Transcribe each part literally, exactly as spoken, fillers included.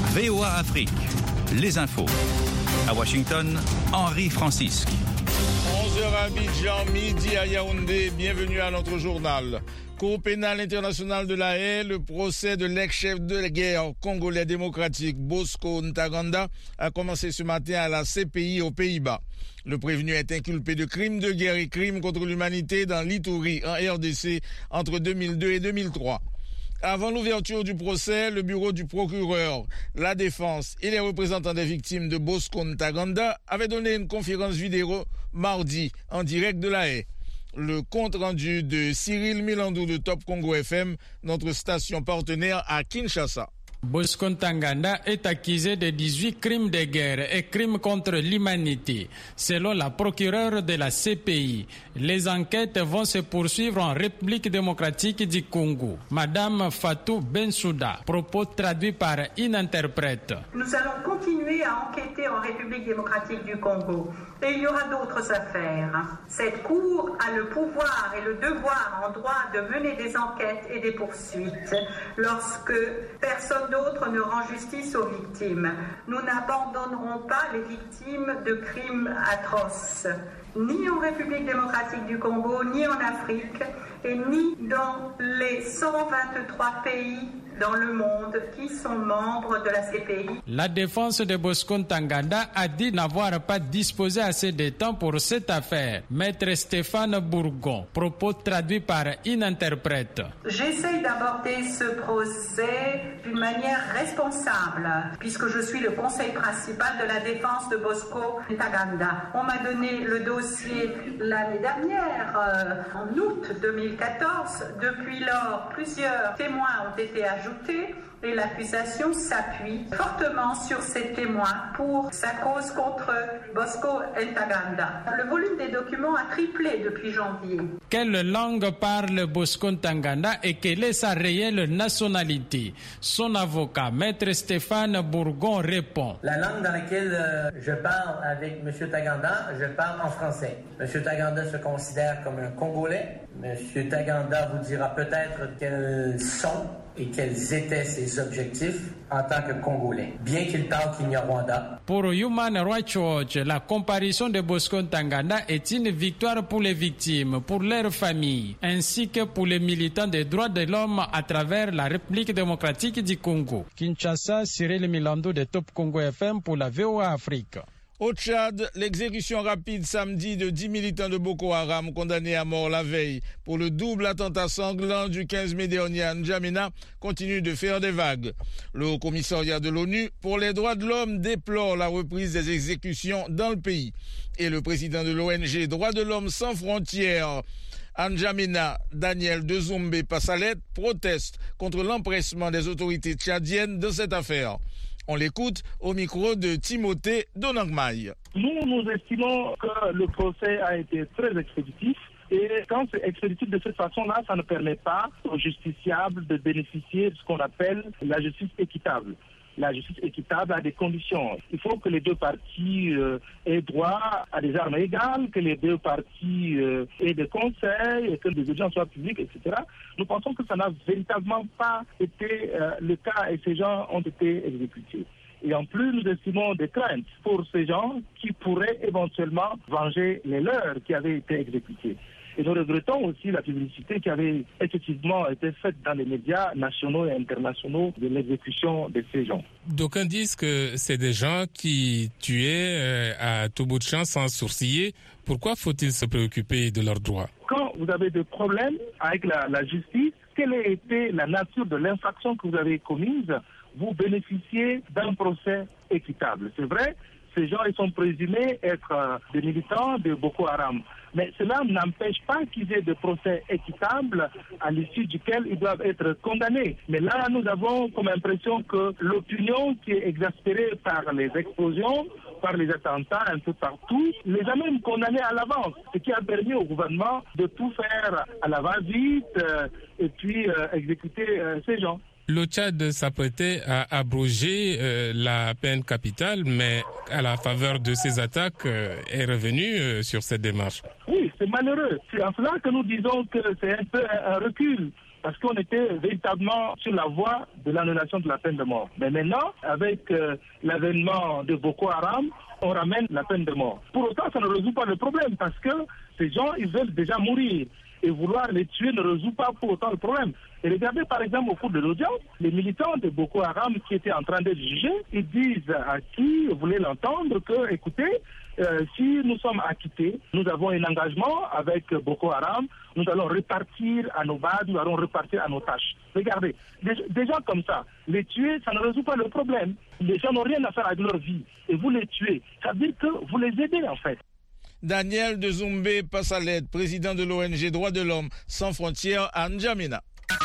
V O A Afrique, les infos. À Washington, Henri Francisque. onze heures à Abidjan, midi à Yaoundé. Bienvenue à notre journal. Cour pénale internationale de La Haye, le procès de l'ex-chef de la guerre congolais démocratique Bosco Ntaganda a commencé ce matin à la C P I aux Pays-Bas. Le prévenu est inculpé de crimes de guerre et crimes contre l'humanité dans l'Ituri en R D C entre deux mille deux et deux mille trois. Avant l'ouverture du procès, le bureau du procureur, la défense et les représentants des victimes de Bosco Ntaganda avaient donné une conférence vidéo mardi en direct de La Haye. Le compte rendu de Cyril Milandou de Top Congo F M, notre station partenaire à Kinshasa. Bosco Ntaganda est accusé de dix-huit crimes de guerre et crimes contre l'humanité. Selon la procureure de la C P I, les enquêtes vont se poursuivre en République démocratique du Congo. Madame Fatou Bensouda, propos traduits par une interprète. Nous allons continuer à enquêter en République démocratique du Congo. Et il y aura d'autres affaires. Cette Cour a le pouvoir et le devoir en droit de mener des enquêtes et des poursuites lorsque personne d'autre ne rend justice aux victimes. Nous n'abandonnerons pas les victimes de crimes atroces, ni en République démocratique du Congo, ni en Afrique, et ni dans les cent vingt-trois pays dans le monde qui sont membres de la C P I. La défense de Bosco Ntaganda a dit n'avoir pas disposé assez de temps pour cette affaire. Maître Stéphane Bourgon, propos traduits par une interprète. J'essaye d'aborder ce procès d'une manière responsable, puisque je suis le conseil principal de la défense de Bosco Ntaganda. On m'a donné le dossier l'année dernière, euh, en août deux mille quatorze. Depuis lors, plusieurs témoins ont été ajoutés et l'accusation s'appuie fortement sur ces témoins pour sa cause contre Bosco Ntaganda. Le volume des documents a triplé depuis janvier. Quelle langue parle Bosco Ntaganda et quelle est sa réelle nationalité? Son avocat, Maître Stéphane Bourgon, répond. La langue dans laquelle euh, je parle avec M. Ntaganda, je parle en français. M. Ntaganda se considère comme un Congolais. M. Ntaganda vous dira peut-être quels sont et quels étaient ses objectifs en tant que Congolais, bien qu'il parle Kinyarwanda. Pour Human Rights Watch, la comparution de Bosco Ntaganda est une victoire pour les victimes, pour leurs familles, ainsi que pour les militants des droits de l'homme à travers la République démocratique du Congo. Kinshasa, Cyril Milandou de Top Congo F M pour la V O A Afrique. Au Tchad, l'exécution rapide samedi de dix militants de Boko Haram condamnés à mort la veille pour le double attentat sanglant du quinze mai dernier à N'Djamena continue de faire des vagues. Le Haut Commissariat de l'ONU pour les droits de l'homme déplore la reprise des exécutions dans le pays. Et le président de l'O N G Droits de l'homme sans frontières à N'Djamena, Daniel Dezombe Passalet, proteste contre l'empressement des autorités tchadiennes dans cette affaire. On l'écoute au micro de Timothée Donangmaï. Nous, nous estimons que le procès a été très expéditif. Et quand c'est expéditif de cette façon-là, ça ne permet pas aux justiciables de bénéficier de ce qu'on appelle la justice équitable. La justice équitable a des conditions. Il faut que les deux parties euh, aient droit à des armes égales, que les deux parties euh, aient des conseils, et que les audiences soient publiques, et cetera. Nous pensons que ça n'a véritablement pas été euh, le cas et ces gens ont été exécutés. Et en plus, nous estimons des craintes pour ces gens qui pourraient éventuellement venger les leurs qui avaient été exécutés. Et nous regrettons aussi la publicité qui avait effectivement été faite dans les médias nationaux et internationaux de l'exécution de ces gens. D'aucuns disent que c'est des gens qui tuaient euh, à tout bout de champ sans sourciller. Pourquoi faut-il se préoccuper de leurs droits? Quand vous avez des problèmes avec la, la justice, quelle a été la nature de l'infraction que vous avez commise? Vous bénéficiez d'un procès équitable. C'est vrai, ces gens ils sont présumés être euh, des militants de Boko Haram. Mais cela n'empêche pas qu'ils aient des procès équitables à l'issue duquel ils doivent être condamnés. Mais là, nous avons comme impression que l'opinion qui est exaspérée par les explosions, par les attentats un peu partout, les a même condamnés à l'avance, ce qui a permis au gouvernement de tout faire à la va-vite euh, et puis euh, exécuter euh, ces gens. Le Tchad s'apprêtait à abroger euh, la peine capitale, mais à la faveur de ces attaques, euh, est revenu euh, sur cette démarche. Oui, c'est malheureux. C'est en cela que nous disons que c'est un peu un recul parce qu'on était véritablement sur la voie de l'annulation de la peine de mort. Mais maintenant, avec euh, l'avènement de Boko Haram, on ramène la peine de mort. Pour autant, ça ne résout pas le problème, parce que ces gens, ils veulent déjà mourir. Et vouloir les tuer ne résout pas pour autant le problème. Et regardez par exemple au cours de l'audience, les militants de Boko Haram qui étaient en train d'être jugés, ils disent à qui voulait l'entendre que, écoutez, euh, si nous sommes acquittés, nous avons un engagement avec Boko Haram, nous allons repartir à nos bases, nous allons repartir à nos tâches. Regardez, des, des gens comme ça, les tuer, ça ne résout pas le problème. Les gens n'ont rien à faire avec leur vie. Et vous les tuez, ça veut dire que vous les aidez en fait. Daniel de Zumbe passe à l'aide, président de l'O N G Droits de l'Homme sans frontières à N'Djamena.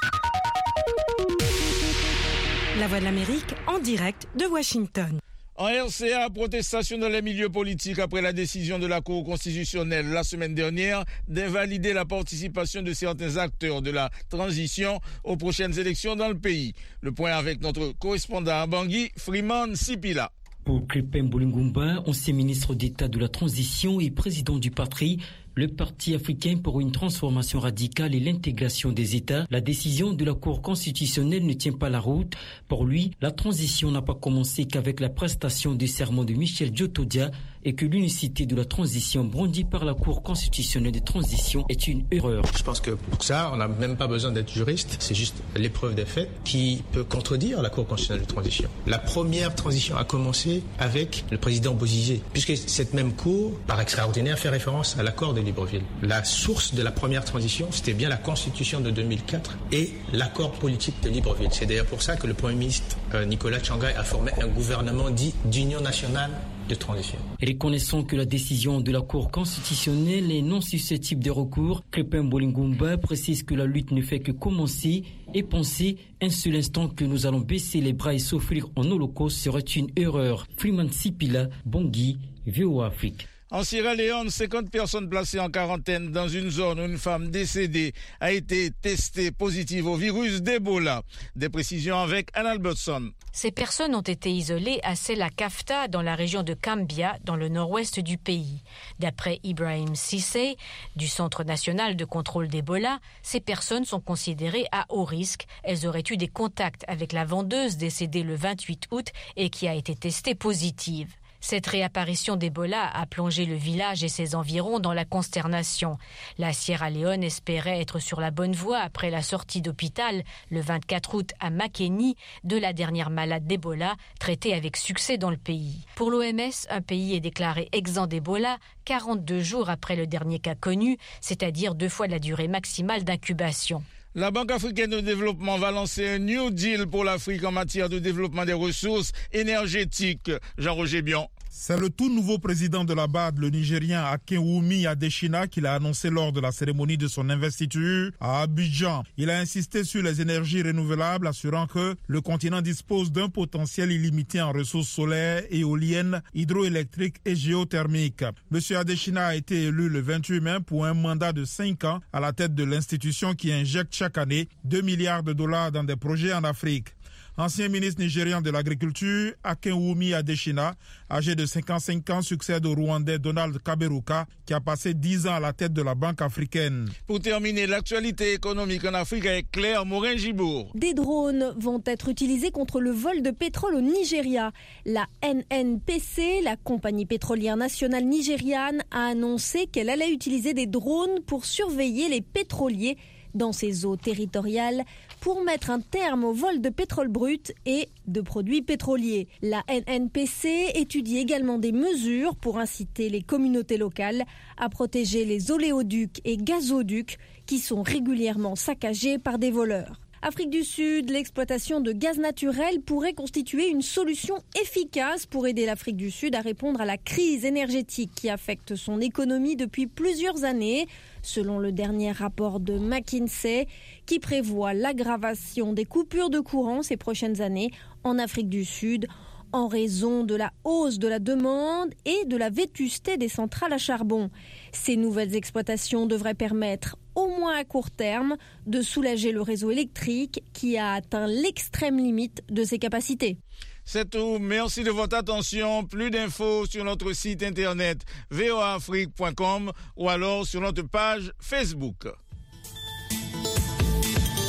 La Voix de l'Amérique en direct de Washington. En R C A, protestation dans les milieux politiques après la décision de la Cour constitutionnelle la semaine dernière d'invalider la participation de certains acteurs de la transition aux prochaines élections dans le pays. Le point avec notre correspondant à Bangui, Freeman Sipila. Pour Crépin Bolingumba, ancien ministre d'État de la Transition et président du parti, le Parti africain pour une transformation radicale et l'intégration des États, la décision de la Cour constitutionnelle ne tient pas la route. Pour lui, la transition n'a pas commencé qu'avec la prestation du serment de Michel Djotodia et que l'unicité de la transition brandie par la Cour constitutionnelle de transition est une erreur. Je pense que pour ça, on n'a même pas besoin d'être juriste. C'est juste l'épreuve des faits qui peut contredire la Cour constitutionnelle de transition. La première transition a commencé avec le président Bozizé, puisque cette même Cour, par extraordinaire, fait référence à l'accord de Libreville. La source de la première transition, c'était bien la Constitution de deux mille quatre et l'accord politique de Libreville. C'est d'ailleurs pour ça que le Premier ministre euh, Nicolas Tchangaï a formé un gouvernement dit d'union nationale de transition. Reconnaissant que la décision de la Cour constitutionnelle est non susceptible de recours, Crépin Bolingumba précise que la lutte ne fait que commencer et penser un seul instant que nous allons baisser les bras et s'offrir en holocauste serait une erreur. Freeman Sipila, Bangui, V O A Afrique. En Sierra Leone, cinquante personnes placées en quarantaine dans une zone où une femme décédée a été testée positive au virus d'Ebola. Des précisions avec Ann Albertson. Ces personnes ont été isolées à Sela Kafta, dans la région de Kambia, dans le nord-ouest du pays. D'après Ibrahim Cissé, du Centre national de contrôle d'Ebola, ces personnes sont considérées à haut risque. Elles auraient eu des contacts avec la vendeuse décédée le vingt-huit août et qui a été testée positive. Cette réapparition d'Ebola a plongé le village et ses environs dans la consternation. La Sierra Leone espérait être sur la bonne voie après la sortie d'hôpital le vingt-quatre août à Makeni de la dernière malade d'Ebola traitée avec succès dans le pays. Pour l'O M S, un pays est déclaré exempt d'Ebola quarante-deux jours après le dernier cas connu, c'est-à-dire deux fois la durée maximale d'incubation. La Banque africaine de développement va lancer un New Deal pour l'Afrique en matière de développement des ressources énergétiques. Jean-Roger Bion. C'est le tout nouveau président de la B A D, le Nigérien Akinwumi Adesina, qui l'a annoncé lors de la cérémonie de son investiture à Abidjan. Il a insisté sur les énergies renouvelables, assurant que le continent dispose d'un potentiel illimité en ressources solaires, éoliennes, hydroélectriques et géothermiques. Monsieur Adesina a été élu le vingt-huit mai pour un mandat de cinq ans à la tête de l'institution qui injecte chaque année deux milliards de dollars dans des projets en Afrique. Ancien ministre nigérian de l'Agriculture, Akinwumi Adesina, âgé de cinquante-cinq ans, succède au Rwandais Donald Kaberuka, qui a passé dix ans à la tête de la Banque africaine. Pour terminer, l'actualité économique en Afrique avec Claire Morin-Gibourg. Des drones vont être utilisés contre le vol de pétrole au Nigeria. La N N P C, la compagnie pétrolière nationale nigériane, a annoncé qu'elle allait utiliser des drones pour surveiller les pétroliers dans ses eaux territoriales pour mettre un terme au vol de pétrole brut et de produits pétroliers. La N N P C étudie également des mesures pour inciter les communautés locales à protéger les oléoducs et gazoducs qui sont régulièrement saccagés par des voleurs. Afrique du Sud, l'exploitation de gaz naturel pourrait constituer une solution efficace pour aider l'Afrique du Sud à répondre à la crise énergétique qui affecte son économie depuis plusieurs années, selon le dernier rapport de McKinsey, qui prévoit l'aggravation des coupures de courant ces prochaines années en Afrique du Sud, en raison de la hausse de la demande et de la vétusté des centrales à charbon. Ces nouvelles exploitations devraient permettre, au moins à court terme, de soulager le réseau électrique qui a atteint l'extrême limite de ses capacités. C'est tout. Merci de votre attention. Plus d'infos sur notre site internet v o a afrique point com ou alors sur notre page Facebook.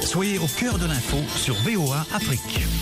Soyez au cœur de l'info sur V O A Afrique.